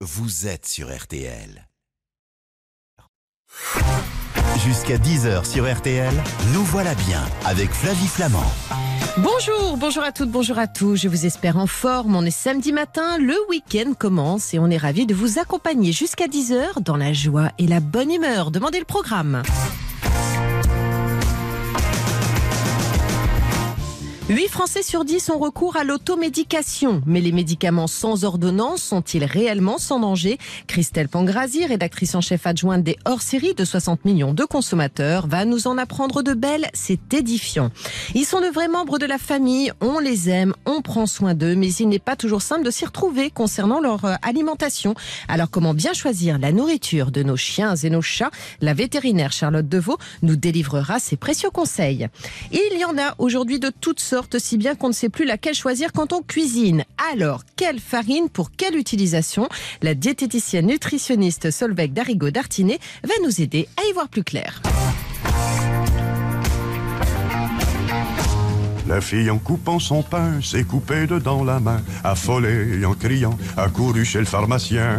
vous êtes sur RTL. Jusqu'à 10h sur RTL, nous voilà bien avec Flavie Flamand. Bonjour à toutes, bonjour à tous. Je vous espère en forme. On est samedi matin, le week-end commence et on est ravis de vous accompagner jusqu'à 10h dans la joie et la bonne humeur. Demandez le programme. 8 Français sur 10 ont recours à l'automédication. Mais les médicaments sans ordonnance sont-ils réellement sans danger ? Christelle Pangrazi, rédactrice en chef adjointe des hors-séries de 60 millions de consommateurs, va nous en apprendre de belles. C'est édifiant. Ils sont de vrais membres de la famille, on les aime, on prend soin d'eux, mais il n'est pas toujours simple de s'y retrouver concernant leur alimentation. Alors comment bien choisir la nourriture de nos chiens et nos chats ? La vétérinaire Charlotte Deveau nous délivrera ses précieux conseils. Et il y en a aujourd'hui de toutes sortes, si bien qu'on ne sait plus laquelle choisir quand on cuisine. Alors, quelle farine pour quelle utilisation ? La diététicienne nutritionniste Solveig Darigo-Dartinet va nous aider à y voir plus clair. La fille en coupant son pain s'est coupée dedans la main, affolée et en criant, accourut chez le pharmacien.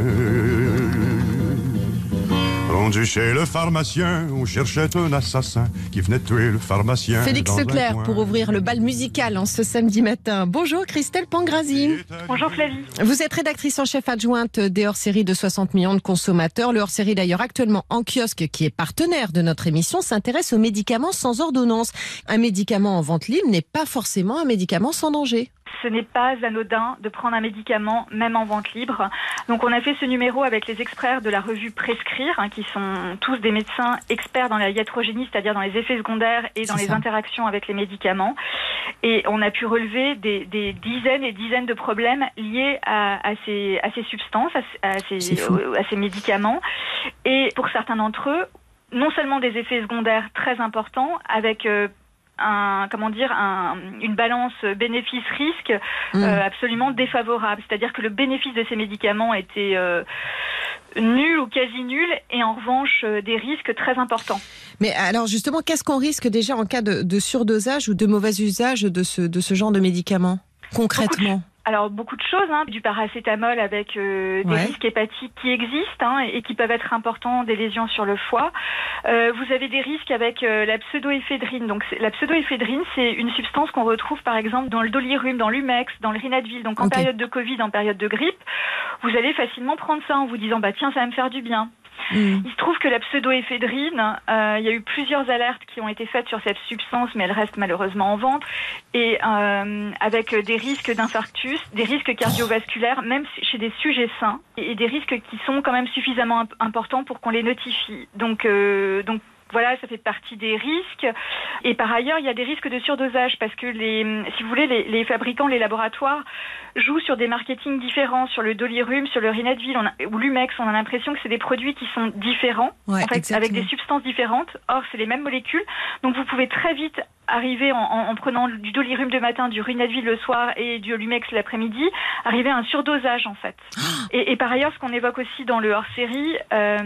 Rendu chez le pharmacien, on cherchait un assassin qui venait tuer le pharmacien. Félix Leclerc pour ouvrir le bal musical en ce samedi matin. Bonjour Christelle Pangrazi. Bonjour Flavie. Vous êtes rédactrice en chef adjointe des hors-séries de 60 millions de consommateurs. Le hors-série d'ailleurs actuellement en kiosque, qui est partenaire de notre émission, s'intéresse aux médicaments sans ordonnance. Un médicament en vente libre n'est pas forcément un médicament sans danger. Ce n'est pas anodin de prendre un médicament, même en vente libre. Donc on a fait ce numéro avec les experts de la revue Prescrire, qui sont tous des médecins experts dans la iatrogénie, c'est-à-dire dans les effets secondaires et dans les interactions avec les médicaments. Et on a pu relever des dizaines et dizaines de problèmes liés à ces substances, à ces médicaments. Et pour certains d'entre eux, non seulement des effets secondaires très importants, avec une balance bénéfice-risque absolument défavorable. C'est-à-dire que le bénéfice de ces médicaments était nul ou quasi nul, et en revanche des risques très importants. Mais alors justement, qu'est-ce qu'on risque déjà en cas de surdosage ou de mauvais usage de ce genre de médicaments, concrètement ? Alors beaucoup de choses, du paracétamol avec des risques hépatiques qui existent et qui peuvent être importants, des lésions sur le foie. Vous avez des risques avec la pseudoéphédrine. Donc la pseudoéphédrine, c'est une substance qu'on retrouve par exemple dans le dolirum, dans l'Umex, dans le Rinadvil. Donc en période de Covid, en période de grippe, vous allez facilement prendre ça en vous disant tiens, ça va me faire du bien. Il se trouve que la pseudoéphédrine, il y a eu plusieurs alertes qui ont été faites sur cette substance, mais elle reste malheureusement en vente, et avec des risques d'infarctus, des risques cardiovasculaires, même chez des sujets sains, et des risques qui sont quand même suffisamment importants pour qu'on les notifie. Donc voilà, ça fait partie des risques. Et par ailleurs, il y a des risques de surdosage parce que si vous voulez, les fabricants, les laboratoires jouent sur des marketings différents, sur le dolirum, sur le Rinadvil ou l'Umex. On a l'impression que c'est des produits qui sont différents, avec des substances différentes. Or, c'est les mêmes molécules. Donc, vous pouvez très vite arriver en prenant du dolirum le matin, du Rinadvil le soir et du Lumex l'après-midi, arriver à un surdosage en fait. Et par ailleurs, ce qu'on évoque aussi dans le hors-série,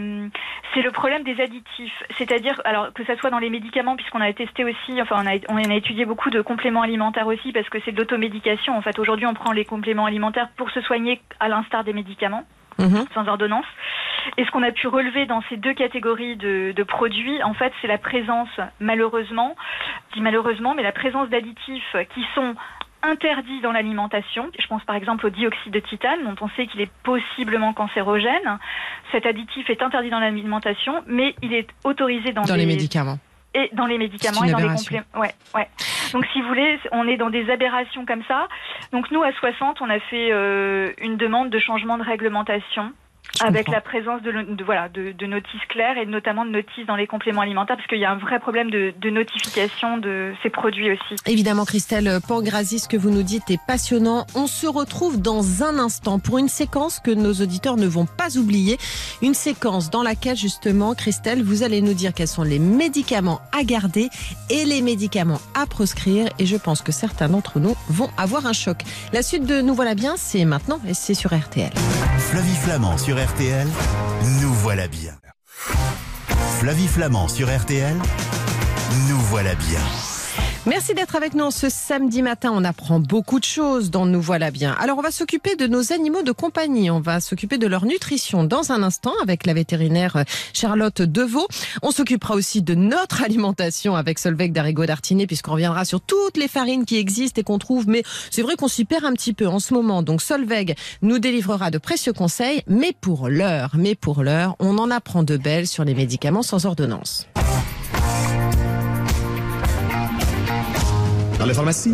c'est le problème des additifs. C'est-à-dire, alors que ça soit dans les médicaments, puisqu'on a testé aussi, on a étudié beaucoup de compléments alimentaires aussi, parce que c'est de l'automédication. En fait, aujourd'hui, on prend les compléments alimentaires pour se soigner à l'instar des médicaments. Sans ordonnance. Et ce qu'on a pu relever dans ces deux catégories de produits, en fait, c'est la présence, malheureusement, je dis malheureusement, mais la présence d'additifs qui sont interdits dans l'alimentation. Je pense par exemple au dioxyde de titane, dont on sait qu'il est possiblement cancérogène. Cet additif est interdit dans l'alimentation, mais il est autorisé dans les médicaments. Et dans les médicaments et dans les compléments. Ouais. Donc si vous voulez, on est dans des aberrations comme ça. Donc nous, à 60, on a fait une demande de changement de réglementation. Avec la présence de notices claires et notamment de notices dans les compléments alimentaires, parce qu'il y a un vrai problème de notification de ces produits aussi. Évidemment, Christelle Pangrazi, ce que vous nous dites est passionnant. On se retrouve dans un instant pour une séquence que nos auditeurs ne vont pas oublier. Une séquence dans laquelle, justement, Christelle, vous allez nous dire quels sont les médicaments à garder et les médicaments à proscrire. Et je pense que certains d'entre nous vont avoir un choc. La suite de Nous voilà bien, c'est maintenant et c'est sur RTL. Flavie Flamand sur RTL, nous voilà bien. Flavie Flamand sur RTL, nous voilà bien. Merci d'être avec nous ce samedi matin. On apprend beaucoup de choses dans Nous voilà bien. Alors, on va s'occuper de nos animaux de compagnie. On va s'occuper de leur nutrition dans un instant avec la vétérinaire Charlotte Deveau. On s'occupera aussi de notre alimentation avec Solveig d'Arrigo-Dartinet, puisqu'on reviendra sur toutes les farines qui existent et qu'on trouve. Mais c'est vrai qu'on s'y perd un petit peu en ce moment. Donc, Solveig nous délivrera de précieux conseils. Mais pour l'heure, on en apprend de belles sur les médicaments sans ordonnance. Dans les pharmacies,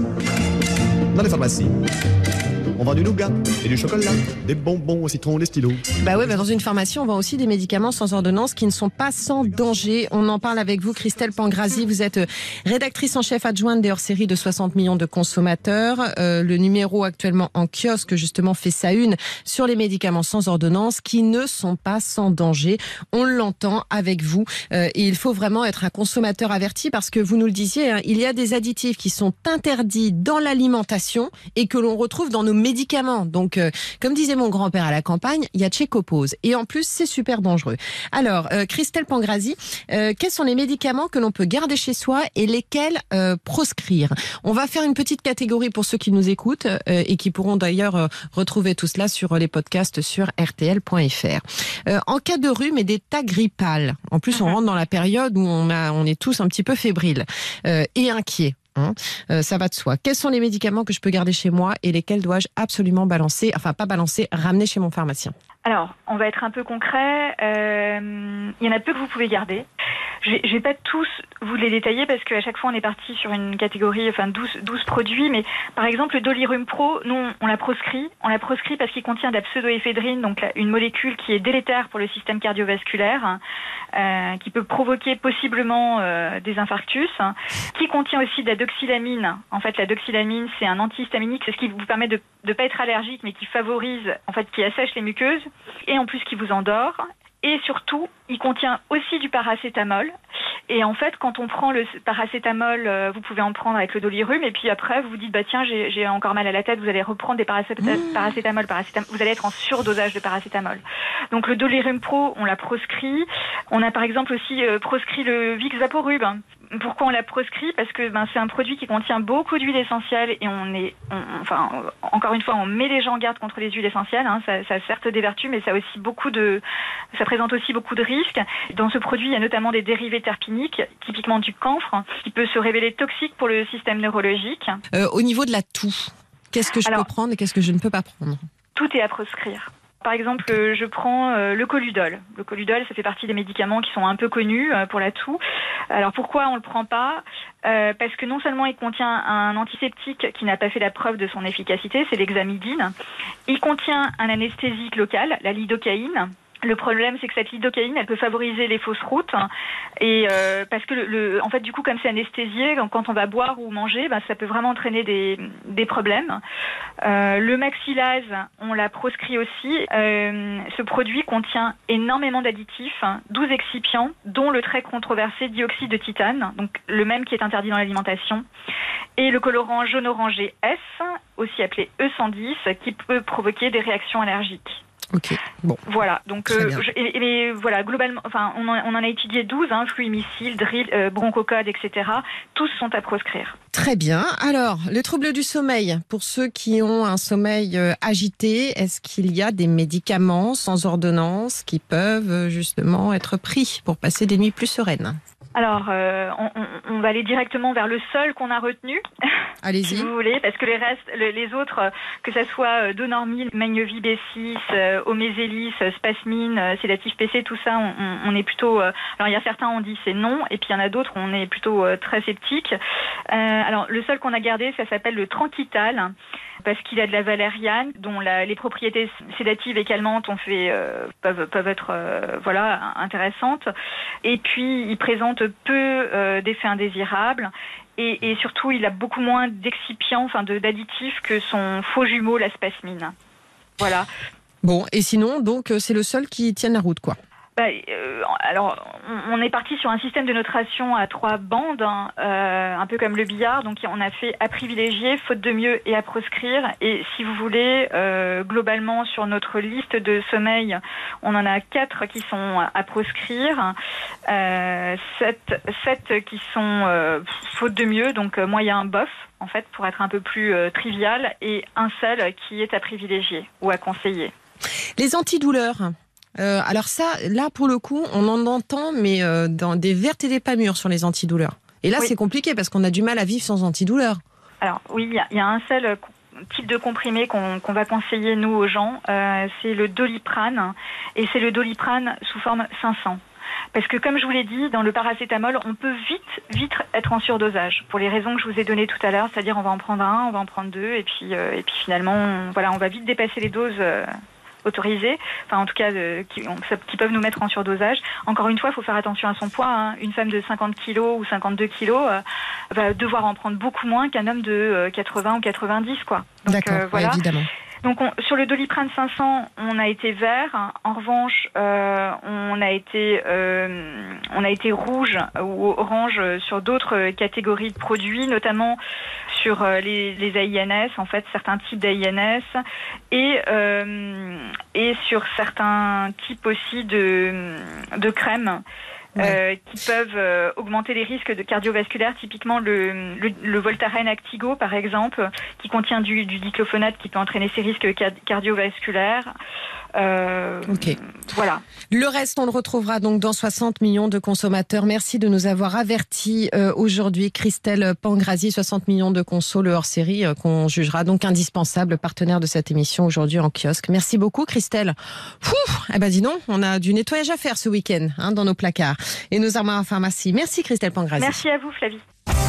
on vend du nougat et du chocolat, des bonbons au citron, des stylos. Dans une pharmacie, on vend aussi des médicaments sans ordonnance qui ne sont pas sans danger. On en parle avec vous, Christelle Pangrazi. Vous êtes rédactrice en chef adjointe des hors-séries de 60 millions de consommateurs. Le numéro actuellement en kiosque, justement, fait sa une sur les médicaments sans ordonnance qui ne sont pas sans danger. On l'entend avec vous. Et il faut vraiment être un consommateur averti parce que vous nous le disiez, il y a des additifs qui sont interdits dans l'alimentation et que l'on retrouve dans nos médicaments. Donc, comme disait mon grand-père à la campagne, il y a Tchécopose. Et en plus, c'est super dangereux. Alors, Christelle Pangrazi, quels sont les médicaments que l'on peut garder chez soi et lesquels proscrire? On va faire une petite catégorie pour ceux qui nous écoutent et qui pourront d'ailleurs retrouver tout cela sur les podcasts sur rtl.fr. En cas de rhume et d'état grippal, en plus, on rentre dans la période où on est tous un petit peu fébriles et inquiets. Ça va de soi. Quels sont les médicaments que je peux garder chez moi et lesquels dois-je absolument ramener chez mon pharmacien? Alors, on va être un peu concret. Il y en a peu que vous pouvez garder. Je vais pas tous vous les détailler parce qu'à chaque fois on est parti sur une catégorie, 12 produits. Mais par exemple, le Dolirum Pro, nous on l'a proscrit. On l'a proscrit parce qu'il contient de la pseudoéphédrine, donc une molécule qui est délétère pour le système cardiovasculaire, qui peut provoquer possiblement des infarctus, qui contient aussi de la doxylamine. En fait, la doxylamine, c'est un antihistaminique, c'est ce qui vous permet de ne pas être allergique, mais qui favorise, qui assèche les muqueuses, et en plus qui vous endort. Et surtout, il contient aussi du paracétamol. Et en fait, quand on prend le paracétamol, vous pouvez en prendre avec le Dolirum. Et puis après, vous vous dites, tiens, j'ai encore mal à la tête. Vous allez reprendre des paracétamol. Vous allez être en surdosage de paracétamol. Donc le Dolirum Pro, on l'a proscrit. On a par exemple aussi proscrit le Vicks Vaporub. Pourquoi on l'a proscrit? Parce que c'est un produit qui contient beaucoup d'huile essentielle et encore une fois, on met les gens en garde contre les huiles essentielles. Ça a certes des vertus, mais ça présente aussi beaucoup de risques. Dans ce produit, il y a notamment des dérivés terpiniques, typiquement du camphre, qui peut se révéler toxique pour le système neurologique. Au niveau de la toux, qu'est-ce que je peux prendre et qu'est-ce que je ne peux pas prendre? Tout est à proscrire. Par exemple, je prends le Coludol. Le Coludol, ça fait partie des médicaments qui sont un peu connus pour la toux. Alors pourquoi on le prend pas? Parce que non seulement il contient un antiseptique qui n'a pas fait la preuve de son efficacité, c'est l'examidine. Il contient un anesthésique local, la lidocaïne. Le problème, c'est que cette lidocaïne, elle peut favoriser les fausses routes, et parce que en fait, du coup, comme c'est anesthésié, quand on va boire ou manger, ça peut vraiment entraîner des problèmes. Le Maxilase, on l'a proscrit aussi. Ce produit contient énormément d'additifs, 12 excipients, dont le très controversé dioxyde de titane, donc le même qui est interdit dans l'alimentation, et le colorant jaune-orangé S, aussi appelé E110, qui peut provoquer des réactions allergiques. Ok, bon. Voilà, donc globalement, on en a étudié 12, Fluimicil, Drill, Bronchocode, etc. Tous sont à proscrire. Très bien. Alors, les troubles du sommeil, pour ceux qui ont un sommeil agité, est-ce qu'il y a des médicaments sans ordonnance qui peuvent justement être pris pour passer des nuits plus sereines? Alors, on va aller directement vers le seul qu'on a retenu. Allez-y. Si vous voulez, parce que les autres, que ça soit Donormil, Magnovi B6, Omézélis, Spasmine, Sédatif PC, tout ça, on est plutôt... alors, il y a certains, on dit c'est non, et puis il y en a d'autres, on est plutôt très sceptique. Alors, le seul qu'on a gardé, ça s'appelle le Tranquital, parce qu'il a de la valériane, dont les propriétés sédatives et calmantes peuvent être intéressantes. Et puis, il présente peu d'effets indésirables. Et surtout, il a beaucoup moins d'excipients, d'additifs que son faux jumeau, la spasmine. Voilà. Bon, et sinon, donc, c'est le seul qui tienne la route, quoi. Alors, on est parti sur un système de notration à 3 bandes, un peu comme le billard. Donc, on a fait à privilégier, faute de mieux et à proscrire. Et si vous voulez, globalement, sur notre liste de sommeil, on en a 4 qui sont à proscrire, 7 qui sont faute de mieux, donc moyen bof, en fait, pour être un peu plus trivial, et un seul qui est à privilégier ou à conseiller. Les antidouleurs. Alors ça, là pour le coup, on en entend, mais dans des vertes et des pas mûres sur les antidouleurs. Et là, c'est compliqué parce qu'on a du mal à vivre sans antidouleur. Alors oui, il y a un seul type de comprimé qu'on va conseiller nous aux gens, c'est le Doliprane, et c'est le Doliprane sous forme 500. Parce que comme je vous l'ai dit, dans le paracétamol, on peut vite être en surdosage, pour les raisons que je vous ai données tout à l'heure, c'est-à-dire on va en prendre un, on va en prendre 2, et puis finalement, on va vite dépasser les doses autorisées, enfin en tout cas qui peuvent nous mettre en surdosage. Encore une fois, il faut faire attention à son poids, hein. Une femme de 50 kg ou 52 kg va devoir en prendre beaucoup moins qu'un homme de 80 ou 90, quoi. Donc, d'accord, voilà. Évidemment. Donc sur le Doliprane 500, on a été vert. En revanche, on a été rouge ou orange sur d'autres catégories de produits, notamment sur les AINS, en fait certains types d'AINS, et sur certains types aussi de crèmes. Qui peuvent augmenter les risques de cardiovasculaires, typiquement le Voltaren Actigo par exemple, qui contient du diclofenac qui peut entraîner ces risques cardiovasculaires. Voilà. Le reste, on le retrouvera donc dans 60 millions de consommateurs. Merci de nous avoir avertis aujourd'hui. Christelle Pangrazi, 60 millions de consos, le hors-série qu'on jugera donc indispensable, partenaire de cette émission aujourd'hui en kiosque. Merci beaucoup Christelle. Dis donc, on a du nettoyage à faire ce week-end dans nos placards et nos armoires à pharmacie. Merci Christelle Pangrazi. Merci à vous Flavie.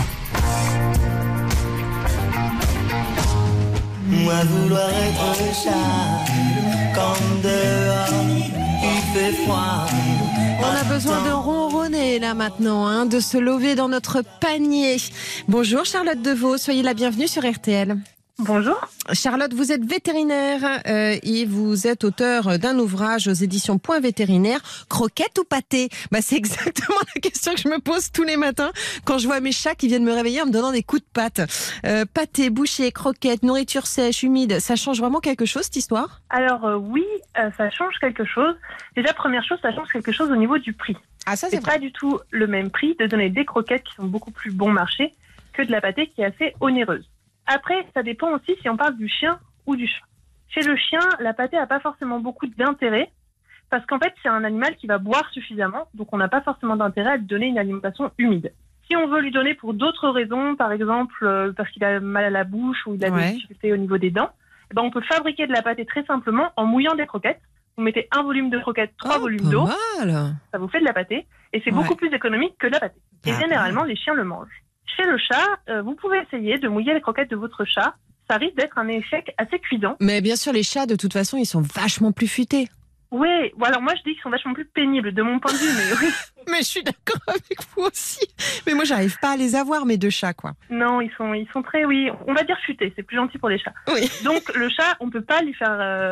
Moi vouloir être un chat, comme dehors il fait froid. On a besoin de ronronner là maintenant, de se lever dans notre panier. Bonjour Charlotte Deveau, soyez la bienvenue sur RTL. Bonjour. Charlotte, vous êtes vétérinaire et vous êtes auteur d'un ouvrage aux éditions Point Vétérinaire. Croquette ou pâté ? C'est exactement la question que je me pose tous les matins quand je vois mes chats qui viennent me réveiller en me donnant des coups de patte. Pâté, bouchée, croquette, nourriture sèche, humide, ça change vraiment quelque chose cette histoire ? Alors oui, ça change quelque chose. Déjà, première chose, ça change quelque chose au niveau du prix. Ah, ça, c'est vrai. Pas du tout le même prix de donner des croquettes qui sont beaucoup plus bon marché que de la pâtée qui est assez onéreuse. Après, ça dépend aussi si on parle du chien ou du chat. Chez le chien, la pâtée n'a pas forcément beaucoup d'intérêt parce qu'en fait, c'est un animal qui va boire suffisamment, donc on n'a pas forcément d'intérêt à lui donner une alimentation humide. Si on veut lui donner pour d'autres raisons, par exemple parce qu'il a mal à la bouche ou il a des difficultés au niveau des dents, on peut fabriquer de la pâtée très simplement en mouillant des croquettes. Vous mettez un volume de croquettes, 3 volumes d'eau, ça vous fait de la pâtée et c'est beaucoup plus économique que de la pâtée. Et généralement, les chiens le mangent. Chez le chat, vous pouvez essayer de mouiller les croquettes de votre chat. Ça risque d'être un échec assez cuisant. Mais bien sûr, les chats, de toute façon, ils sont vachement plus futés. Oui, alors moi je dis qu'ils sont vachement plus pénibles de mon point de vue, mais oui. Mais je suis d'accord avec vous aussi. Mais moi, j'arrive pas à les avoir, mes 2 chats, quoi. Non, ils sont très, on va dire futés, c'est plus gentil pour les chats. Oui. Donc le chat, on peut pas lui faire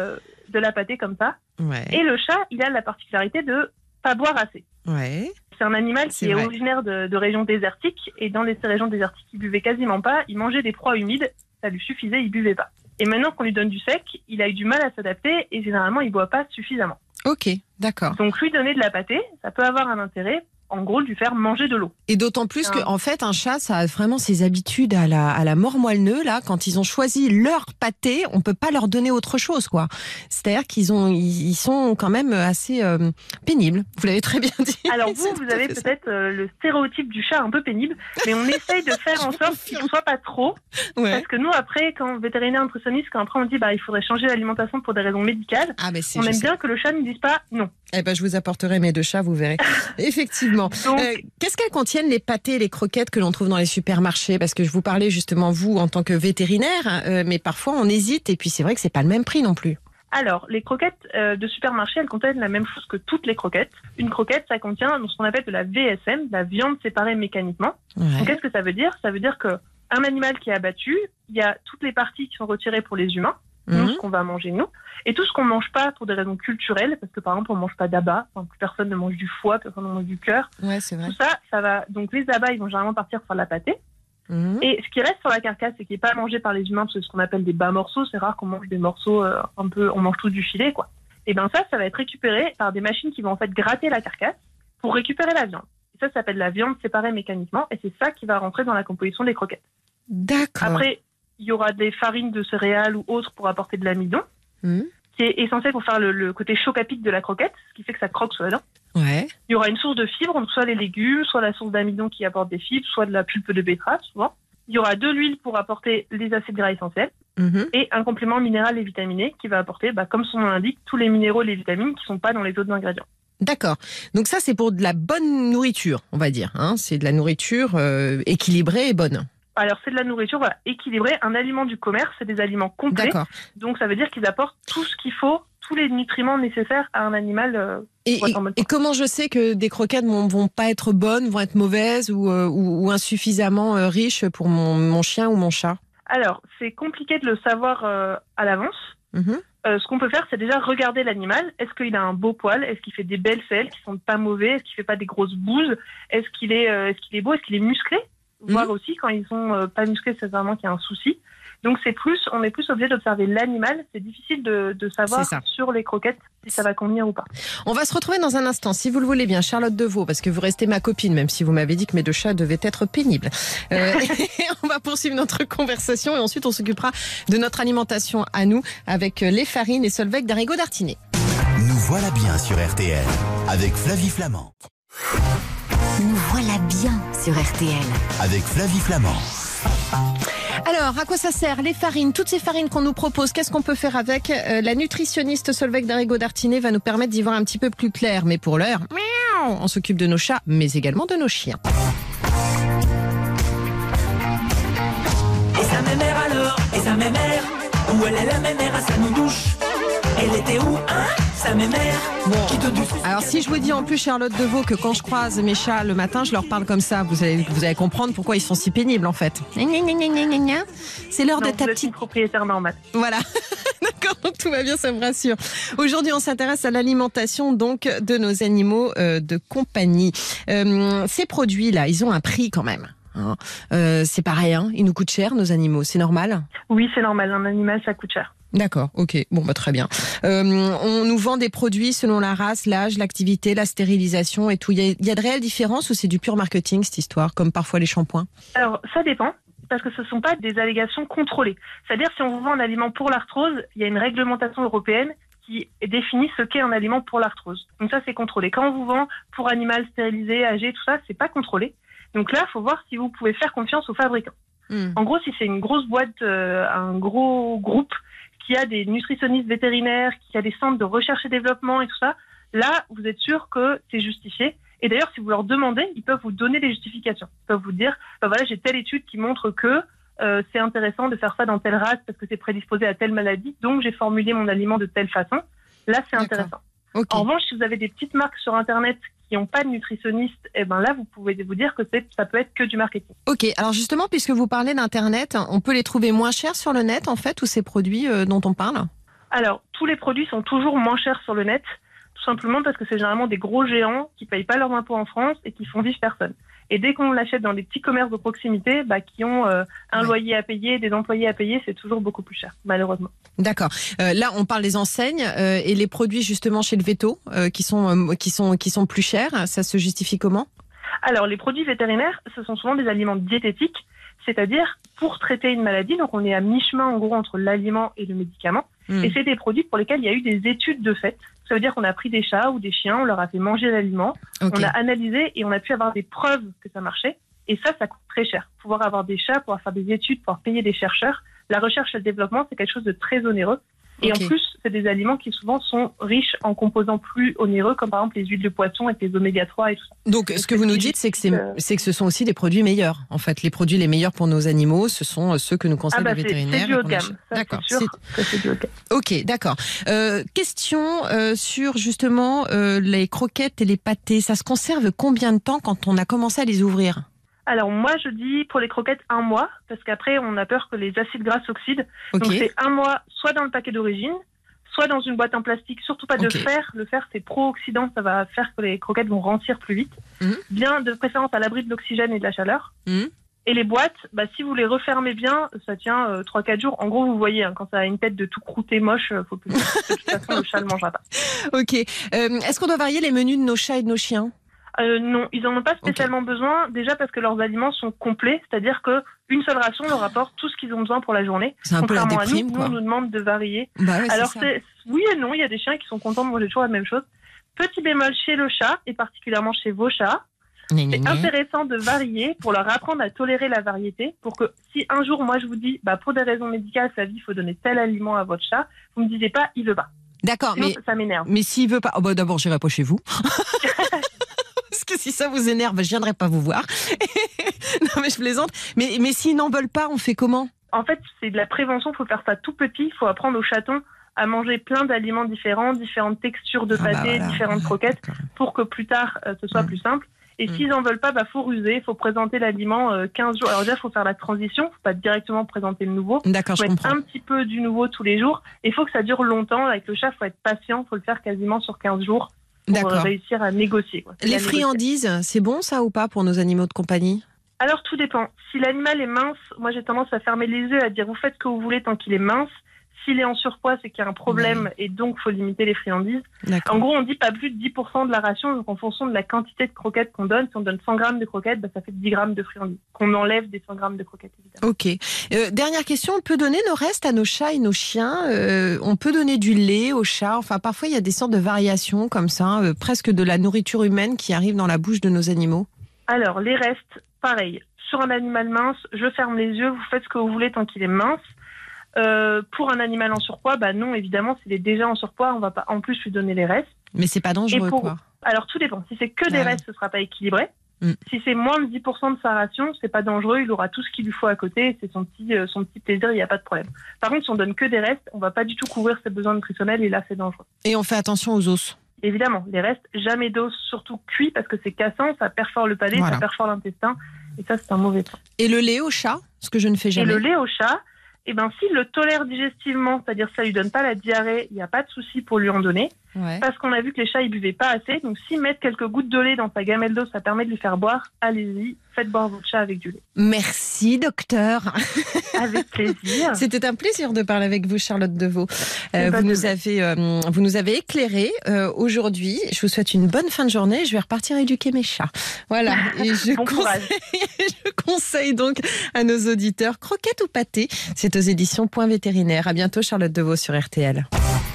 de la pâtée comme ça. Ouais. Et le chat, il a la particularité de pas boire assez. Ouais. C'est un animal qui est originaire de régions désertiques, et dans ces régions désertiques, il buvait quasiment pas, il mangeait des proies humides, ça lui suffisait, il buvait pas. Et maintenant qu'on lui donne du sec, il a eu du mal à s'adapter, et généralement, il boit pas suffisamment. Ok, d'accord. Donc lui donner de la pâtée, ça peut avoir un intérêt, en gros, de lui faire manger de l'eau. Et d'autant plus qu'en fait, un chat, ça a vraiment ses habitudes à la mort moelle-neu, là. Quand ils ont choisi leur pâté, on peut pas leur donner autre chose, quoi. C'est-à-dire ils sont quand même assez pénibles. Vous l'avez très bien dit. Alors vous avez peut-être le stéréotype du chat un peu pénible, mais on essaye de faire en sorte qu'il ne soit pas trop. Ouais. Parce que nous, après, quand vétérinaire nutritionniste, quand après on dit il faudrait changer l'alimentation pour des raisons médicales, on aime bien que le chat ne dise pas non. Je vous apporterai mes 2 chats, vous verrez. Effectivement. Donc, qu'est-ce qu'elles contiennent, les pâtés et les croquettes que l'on trouve dans les supermarchés ? Parce que je vous parlais justement, vous, en tant que vétérinaire, mais parfois on hésite, et puis c'est vrai que c'est pas le même prix non plus. Alors, les croquettes de supermarché, elles contiennent la même chose que toutes les croquettes. Une croquette, ça contient ce qu'on appelle de la VSM, de la viande séparée mécaniquement. Ouais. Donc, qu'est-ce que ça veut dire ? Ça veut dire qu'un animal qui est abattu, il y a toutes les parties qui sont retirées pour les humains, nous, ce qu'on va manger nous, et tout ce qu'on ne mange pas pour des raisons culturelles, parce que par exemple, on ne mange pas d'abats, plus personne ne mange du foie, personne ne mange du cœur. Ouais, c'est vrai. Tout ça, ça va. Donc les abats, ils vont généralement partir sur la pâtée. Et ce qui reste sur la carcasse, et qui n'est pas mangé par les humains, parce que ce qu'on appelle des bas morceaux, c'est rare qu'on mange des morceaux un peu, on mange tout du filet, quoi. Et bien ça va être récupéré par des machines qui vont en fait gratter la carcasse pour récupérer la viande. Et ça s'appelle la viande séparée mécaniquement, et c'est ça qui va rentrer dans la composition des croquettes. D'accord. Après, il y aura des farines de céréales ou autres pour apporter de l'amidon, qui est essentiel pour faire le côté chaud à pic de la croquette, ce qui fait que ça croque sur la dent. Ouais. Il y aura une source de fibres, donc soit les légumes, soit la source d'amidon qui apporte des fibres, soit de la pulpe de betterave, souvent. Il y aura de l'huile pour apporter les acides gras essentiels et un complément minéral et vitaminé qui va apporter, comme son nom l'indique, tous les minéraux et les vitamines qui ne sont pas dans les autres ingrédients. D'accord. Donc ça, c'est pour de la bonne nourriture, on va dire. C'est de la nourriture équilibrée et bonne. Alors, c'est de la nourriture équilibrée. Un aliment du commerce, c'est des aliments complets. D'accord. Donc, ça veut dire qu'ils apportent tout ce qu'il faut, tous les nutriments nécessaires à un animal. Et comment je sais que des croquettes vont pas être bonnes, vont être mauvaises ou insuffisamment riches pour mon chien ou mon chat? Alors, c'est compliqué de le savoir à l'avance. Ce qu'on peut faire, c'est déjà regarder l'animal. Est-ce qu'il a un beau poil? Est-ce qu'il fait des belles selles qui sont pas mauvais? Est-ce qu'il fait pas des grosses bouses? Est-ce qu'il est beau? Est-ce qu'il est musclé? Voir aussi, quand ils sont pas musclés, c'est vraiment qu'il y a un souci. Donc on est plus obligé d'observer l'animal. C'est difficile de savoir sur les croquettes si ça va convenir ou pas. On va se retrouver dans un instant, si vous le voulez bien, Charlotte Deveau, parce que vous restez ma copine, même si vous m'avez dit que mes deux chats devaient être pénibles. On va poursuivre notre conversation et ensuite on s'occupera de notre alimentation à nous avec les farines et Solveig d'Arrigo d'Artinet. Nous voilà bien sur RTL avec Flavie Flamand. Nous voilà bien sur RTL. Avec Flavie Flamand. Alors, à quoi ça sert les farines? Toutes ces farines qu'on nous propose, qu'est-ce qu'on peut faire avec? La nutritionniste Solveig d'Arrigo d'Artinet va nous permettre d'y voir un petit peu plus clair. Mais pour l'heure, on s'occupe de nos chats, mais également de nos chiens. Et sa mémère alors? Et sa mémère? Où elle est la mémère à sa noudouche? Elle était où, hein? Sa mémère? Bon, alors si je vous dis en plus, Charlotte Deveau, que quand je croise mes chats le matin, je leur parle comme ça, vous allez comprendre pourquoi ils sont si pénibles en fait. C'est l'heure de ta petite propriétaire normale. Voilà. D'accord, donc tout va bien, ça me rassure. Aujourd'hui, on s'intéresse à l'alimentation donc de nos animaux de compagnie. Ces produits-là, ils ont un prix quand même. C'est pareil, ils nous coûtent cher, nos animaux, c'est normal? Oui, c'est normal, un animal, ça coûte cher. D'accord, ok, bon très bien. On nous vend des produits selon la race, l'âge, l'activité, la stérilisation et tout. Il y a de réelles différences ou c'est du pur marketing cette histoire, comme parfois les shampoings? Alors, ça dépend, parce que ce ne sont pas des allégations contrôlées. C'est-à-dire, si on vous vend un aliment pour l'arthrose, il y a une réglementation européenne qui définit ce qu'est un aliment pour l'arthrose. Donc ça, c'est contrôlé. Quand on vous vend pour animal stérilisé, âgé, tout ça, c'est pas contrôlé. Donc là, il faut voir si vous pouvez faire confiance aux fabricants. En gros, si c'est une grosse boîte, un gros groupe qui a des nutritionnistes vétérinaires, qui a des centres de recherche et développement et tout ça, là, vous êtes sûr que c'est justifié. Et d'ailleurs, si vous leur demandez, ils peuvent vous donner des justifications. Ils peuvent vous dire, voilà, j'ai telle étude qui montre que c'est intéressant de faire ça dans telle race parce que c'est prédisposé à telle maladie, donc j'ai formulé mon aliment de telle façon. Là, c'est intéressant. Okay. En revanche, si vous avez des petites marques sur Internet qui n'ont pas de nutritionniste, là, vous pouvez vous dire que ça peut être que du marketing. Ok, alors justement, puisque vous parlez d'Internet, on peut les trouver moins chers sur le net, en fait, tous ces produits dont on parle? Alors, tous les produits sont toujours moins chers sur le net, tout simplement parce que c'est généralement des gros géants qui ne payent pas leurs impôts en France et qui font vivre personne. Et dès qu'on l'achète dans des petits commerces de proximité, qui ont un loyer à payer, des employés à payer, c'est toujours beaucoup plus cher, malheureusement. D'accord. Là, on parle des enseignes et les produits justement chez le véto qui sont plus chers. Ça se justifie comment? Alors, les produits vétérinaires, ce sont souvent des aliments diététiques, c'est-à-dire pour traiter une maladie. Donc, on est à mi-chemin en gros entre l'aliment et le médicament. Et c'est des produits pour lesquels il y a eu des études de fait. Ça veut dire qu'on a pris des chats ou des chiens, on leur a fait manger l'aliment, on a analysé et on a pu avoir des preuves que ça marchait. Et ça coûte très cher. Pouvoir avoir des chats, pouvoir faire des études, pouvoir payer des chercheurs. La recherche et le développement, c'est quelque chose de très onéreux. Et en plus, c'est des aliments qui souvent sont riches en composants plus onéreux, comme par exemple les huiles de poisson avec les oméga 3 et tout ça. Donc ce que vous nous dites, c'est que ce sont aussi des produits meilleurs. En fait, les produits les meilleurs pour nos animaux, ce sont ceux que nous conseillent les vétérinaires. C'est du haut de gamme. D'accord. C'est du haut de gamme. Ok, d'accord. Question sur justement les croquettes et les pâtés. Ça se conserve combien de temps quand on a commencé à les ouvrir? Alors moi je dis pour les croquettes 1 mois, parce qu'après on a peur que les acides gras s'oxydent. Okay. Donc c'est 1 mois soit dans le paquet d'origine, soit dans une boîte en plastique, surtout pas de fer. Le fer c'est pro-oxydant, ça va faire que les croquettes vont rancir plus vite. Bien de préférence à l'abri de l'oxygène et de la chaleur. Et les boîtes, si vous les refermez bien, ça tient 3-4 jours. En gros, vous voyez, quand ça a une tête de tout croûté moche, faut plus. De toute façon, le chat ne mangera pas. Ok. Est-ce qu'on doit varier les menus de nos chats et de nos chiens ? Non, ils n'en ont pas spécialement besoin. Déjà parce que leurs aliments sont complets, c'est-à-dire que une seule ration leur apporte tout ce qu'ils ont besoin pour la journée. C'est un peu la déprime, nous, on nous demande de varier. Ouais, alors oui et non, il y a des chiens qui sont contents de manger toujours la même chose. Petit bémol chez le chat, et particulièrement chez vos chats. C'est intéressant de varier pour leur apprendre à tolérer la variété, pour que si un jour, moi, je vous dis, pour des raisons médicales, ça dit, il faut donner tel aliment à votre chat, vous me disiez pas, il veut pas. D'accord, sinon, ça m'énerve. Mais s'il veut pas, d'abord, j'irai pas chez vous. Parce que si ça vous énerve, je viendrai pas vous voir. Non, mais je plaisante. Mais s'ils n'en veulent pas, on fait comment ? En fait, c'est de la prévention, il faut faire ça tout petit, il faut apprendre aux chatons à manger plein d'aliments différents, différentes textures de pâté, différentes croquettes, pour que plus tard, ce soit plus simple. Et s'ils n'en veulent pas, faut ruser, il faut présenter l'aliment 15 jours. Alors déjà, il faut faire la transition, il ne faut pas directement présenter le nouveau. D'accord, je comprends. Un petit peu du nouveau tous les jours. Et il faut que ça dure longtemps. Avec le chat, il faut être patient, il faut le faire quasiment sur 15 jours pour réussir à négocier. Les friandises, c'est bon ça ou pas pour nos animaux de compagnie ? Alors tout dépend. Si l'animal est mince, moi j'ai tendance à fermer les yeux, à dire vous faites ce que vous voulez tant qu'il est mince. S'il est en surpoids, c'est qu'il y a un problème et donc il faut limiter les friandises. En gros, on dit pas plus de 10% de la ration, donc en fonction de la quantité de croquettes qu'on donne. Si on donne 100 grammes de croquettes, ça fait 10 grammes de friandises. Qu'on enlève des 100 grammes de croquettes, évidemment. Ok. Dernière question, on peut donner nos restes à nos chats et nos chiens. On peut donner du lait aux chats. Enfin, parfois, il y a des sortes de variations comme ça, presque de la nourriture humaine qui arrive dans la bouche de nos animaux. Alors, les restes, pareil. Sur un animal mince, je ferme les yeux, vous faites ce que vous voulez tant qu'il est mince. Pour un animal en surpoids, non, évidemment, s'il est déjà en surpoids, on va pas en plus lui donner les restes. Mais c'est pas dangereux, quoi. Alors, tout dépend. Si c'est que des restes, ce sera pas équilibré. Si c'est moins de 10% de sa ration, c'est pas dangereux, il aura tout ce qu'il lui faut à côté, c'est son petit plaisir, il n'y a pas de problème. Par contre, si on donne que des restes, on va pas du tout couvrir ses besoins nutritionnels et là, c'est dangereux. Et on fait attention aux os. Évidemment, les restes, jamais d'os, surtout cuits, parce que c'est cassant, ça perfore le palais, ça perfore l'intestin, et ça, c'est un mauvais temps. Et le lait au chat, ce que je ne fais jamais. Et le lait au chat, s'il le tolère digestivement, c'est-à-dire ça lui donne pas la diarrhée, il n'y a pas de souci pour lui en donner. Parce qu'on a vu que les chats, ils buvaient pas assez. Donc, s'ils mettent quelques gouttes de lait dans sa gamelle d'eau, ça permet de lui faire boire. Allez-y, faites boire votre chat avec du lait. Merci, docteur. Avec plaisir. C'était un plaisir de parler avec vous, Charlotte Deveau. Vous nous avez éclairé aujourd'hui. Je vous souhaite une bonne fin de journée. Je vais repartir éduquer mes chats. Voilà. Et je conseille donc à nos auditeurs, croquettes ou pâté. C'est aux éditions Point Vétérinaire. À bientôt, Charlotte Deveau sur RTL.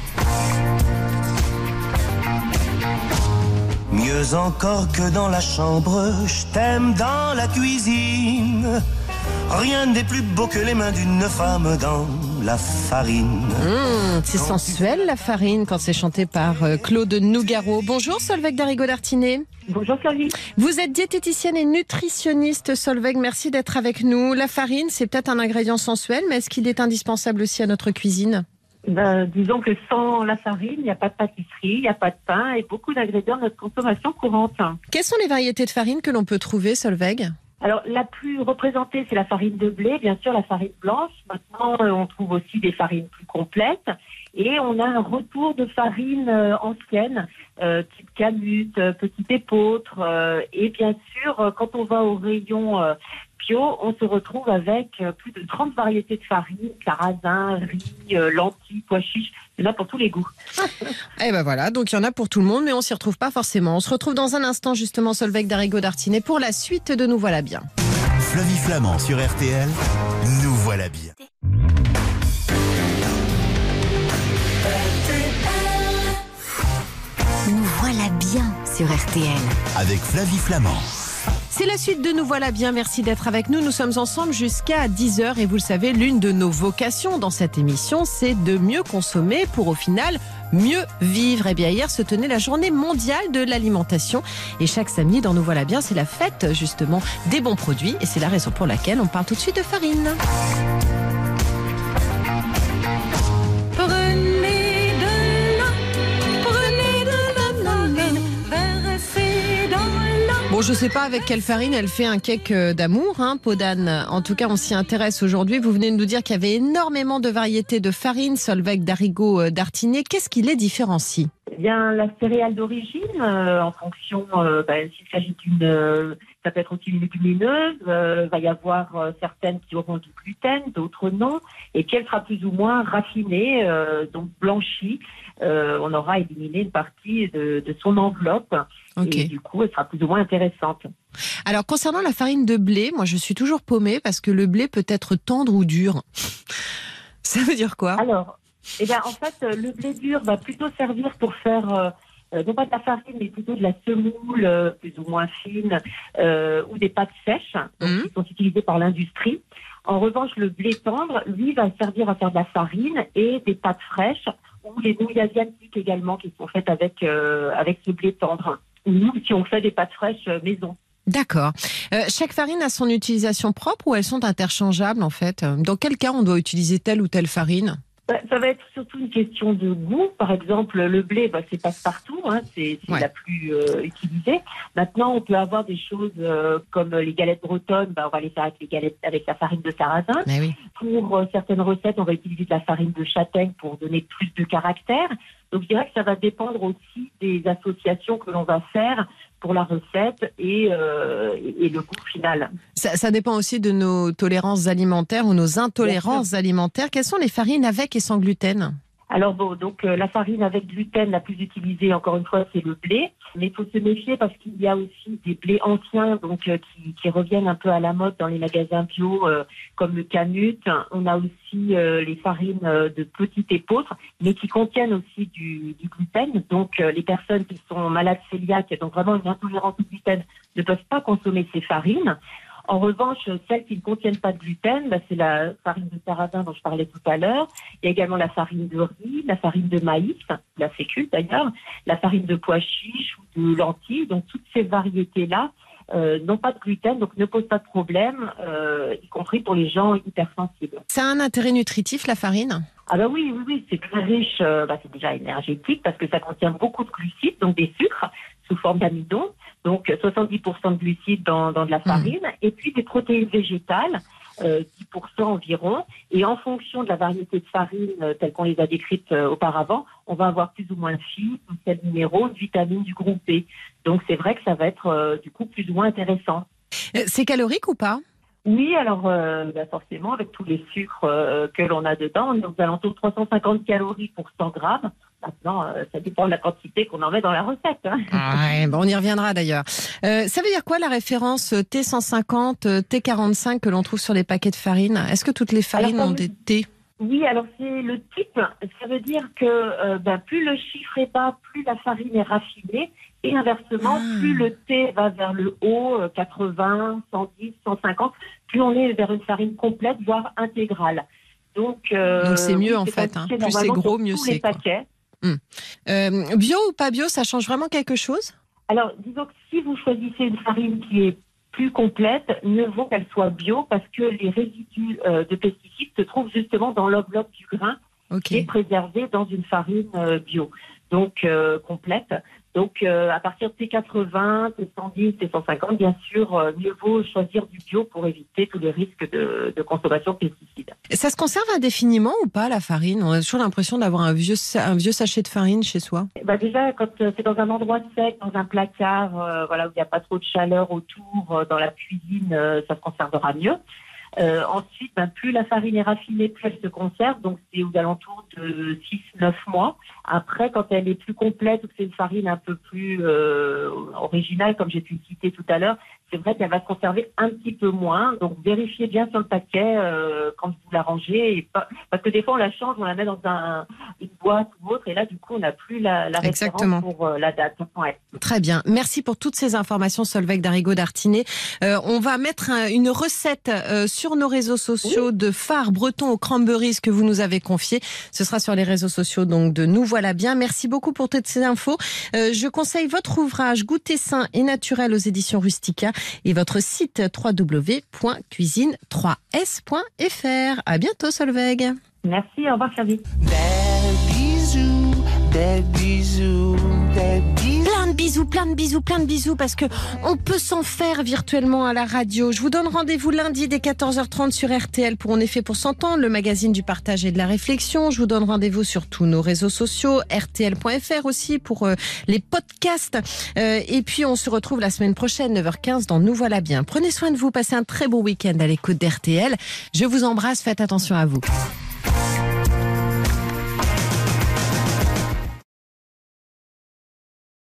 Mieux encore que dans la chambre, je t'aime dans la cuisine. Rien n'est plus beau que les mains d'une femme dans la farine. C'est sensuel la farine quand c'est chanté par Claude Nougaro. Bonjour Solveig Darigo-Dartinet. Bonjour Flavie. Vous êtes diététicienne et nutritionniste Solveig, merci d'être avec nous. La farine, c'est peut-être un ingrédient sensuel, mais est-ce qu'il est indispensable aussi à notre cuisine ? Disons que sans la farine, il n'y a pas de pâtisserie, il n'y a pas de pain et beaucoup d'ingrédients de notre consommation courante. Quelles sont les variétés de farine que l'on peut trouver, Solveig ? Alors, la plus représentée, c'est la farine de blé, bien sûr, la farine blanche. Maintenant, on trouve aussi des farines plus complètes. Et on a un retour de farine ancienne, type canute, petit épeautre. Et bien sûr, quand on va au rayon bio, on se retrouve avec plus de 30 variétés de farine, sarrasin, riz, lentilles, pois chiches. Il y en a pour tous les goûts. Et ben voilà, donc il y en a pour tout le monde, mais on s'y retrouve pas forcément. On se retrouve dans un instant justement, Solveig Darigo-Dartinet, pour la suite de Nous Voilà Bien. Flavie Flamand sur RTL, Nous Voilà Bien. Nous voilà bien sur RTL. Avec Flavie Flamand. C'est la suite de Nous Voilà Bien, merci d'être avec nous. Nous sommes ensemble jusqu'à 10h et vous le savez, l'une de nos vocations dans cette émission, c'est de mieux consommer pour au final mieux vivre. Et bien hier se tenait la journée mondiale de l'alimentation et chaque samedi dans Nous Voilà Bien, c'est la fête justement des bons produits et c'est la raison pour laquelle on parle tout de suite de farine. Bon, je sais pas avec quelle farine elle fait un cake d'amour, peau d'âne. En tout cas, on s'y intéresse aujourd'hui. Vous venez de nous dire qu'il y avait énormément de variétés de farine, Solveig d'Arrigo d'Artinet. Qu'est-ce qui les différencie ? Eh bien, la céréale d'origine, en fonction, s'il s'agit d'une, ça peut être aussi une légumineuse, va y avoir certaines qui auront du gluten, d'autres non, et puis elle sera plus ou moins raffinée, donc blanchie. On aura éliminé une partie de son enveloppe, et du coup, elle sera plus ou moins intéressante. Alors, concernant la farine de blé, moi, je suis toujours paumée parce que le blé peut être tendre ou dur. Ça veut dire quoi ? Alors, en fait, le blé dur va plutôt servir pour faire, non pas de la farine, mais plutôt de la semoule, plus ou moins fine, ou des pâtes sèches, qui sont utilisées par l'industrie. En revanche, le blé tendre, lui, va servir à faire de la farine et des pâtes fraîches, ou les nouilles asiatiques également, qui sont faites avec ce blé tendre. Nous, si on fait des pâtes fraîches maison. D'accord. Chaque farine a son utilisation propre ou elles sont interchangeables en fait ? Dans quel cas on doit utiliser telle ou telle farine ? Ça va être surtout une question de goût. Par exemple, le blé, c'est passe-partout, c'est la plus utilisée. Maintenant, on peut avoir des choses comme les galettes bretonnes, on va les faire avec la farine de sarrasin. Oui. Pour certaines recettes, on va utiliser de la farine de châtaigne pour donner plus de caractère. Donc, je dirais que ça va dépendre aussi des associations que l'on va faire pour la recette et le goût final. Ça dépend aussi de nos tolérances alimentaires ou nos intolérances alimentaires. Quelles sont les farines avec et sans gluten ? Alors donc la farine avec gluten la plus utilisée, encore une fois, c'est le blé. Mais il faut se méfier parce qu'il y a aussi des blés anciens qui reviennent un peu à la mode dans les magasins bio, comme le Canut. On a aussi les farines de petite épeautre, mais qui contiennent aussi du gluten. Donc les personnes qui sont malades cœliaques, donc vraiment une intolérance au gluten, ne peuvent pas consommer ces farines. En revanche, celles qui ne contiennent pas de gluten, c'est la farine de sarrasin dont je parlais tout à l'heure. Il y a également la farine de riz, la farine de maïs, la fécule d'ailleurs, la farine de pois chiches ou de lentilles. Donc toutes ces variétés-là n'ont pas de gluten, donc ne posent pas de problème, y compris pour les gens hypersensibles. Ça a un intérêt nutritif, la farine ? Ah oui, c'est très riche, c'est déjà énergétique parce que ça contient beaucoup de glucides, donc des sucres sous forme d'amidon, donc 70% de glucides dans de la farine, et puis des protéines végétales, 10% environ, et en fonction de la variété de farine telle qu'on les a décrites auparavant, on va avoir plus ou moins de fibres, de sels minéraux, de vitamines du groupe B. Donc c'est vrai que ça va être du coup plus ou moins intéressant. C'est calorique ou pas ? Oui, alors forcément, avec tous les sucres que l'on a dedans, on est aux alentours de 350 calories pour 100 grammes. Maintenant, ça dépend de la quantité qu'on en met dans la recette. On y reviendra d'ailleurs. Ça veut dire quoi la référence T150, T45 que l'on trouve sur les paquets de farine ? Est-ce que toutes les farines ont des T ? Oui, alors c'est le type. Ça veut dire que plus le chiffre est bas, plus la farine est raffinée. Et inversement, plus le T va vers le haut, 80, 110, 150, plus on est vers une farine complète, voire intégrale. Donc c'est mieux en fait. Plus c'est gros, mieux c'est. Paquets. Bio ou pas bio, ça change vraiment quelque chose ? Alors, disons que si vous choisissez une farine qui est plus complète, mieux vaut qu'elle soit bio parce que les résidus de pesticides se trouvent justement dans l'enveloppe du grain qui est préservé dans une farine bio. Donc, complète. Donc, à partir de T80, T110, T150, bien sûr, mieux vaut choisir du bio pour éviter tous les risques de consommation de pesticides. Ça se conserve indéfiniment ou pas, la farine ? On a toujours l'impression d'avoir un vieux sachet de farine chez soi. Déjà, quand c'est dans un endroit sec, dans un placard, où il n'y a pas trop de chaleur autour, dans la cuisine, ça se conservera mieux. Ensuite, plus la farine est raffinée, plus elle se conserve, donc c'est aux alentours de 6-9 mois. Après, quand elle est plus complète ou que c'est une farine un peu plus originale, comme j'ai pu le citer tout à l'heure, c'est vrai qu'elle va se conserver un petit peu moins. Donc, vérifiez bien sur le paquet quand vous la rangez. Parce que des fois, on la change, on la met dans une boîte ou autre, et là, du coup, on n'a plus la référence pour la date. Ouais. Très bien. Merci pour toutes ces informations, Solveig d'Arrigo d'Artinet. On va mettre une recette sur nos réseaux sociaux de phare breton aux cranberries que vous nous avez confié. Ce sera sur les réseaux sociaux donc de Nous Voilà Bien. Merci beaucoup pour toutes ces infos. Je conseille votre ouvrage Goûter sain et naturel aux éditions Rustica et votre site www.cuisine3s.fr. À bientôt, Solveig. Merci, au revoir, Charlie. Plein de bisous. bisous, plein de bisous, parce que on peut s'en faire virtuellement à la radio. Je vous donne rendez-vous lundi dès 14h30 sur RTL pour On est fait pour s'entendre, le magazine du partage et de la réflexion. Je vous donne rendez-vous sur tous nos réseaux sociaux, rtl.fr aussi pour les podcasts. Et puis on se retrouve la semaine prochaine, 9h15 dans Nous voilà bien. Prenez soin de vous, passez un très bon week-end à l'écoute d'RTL. Je vous embrasse, faites attention à vous.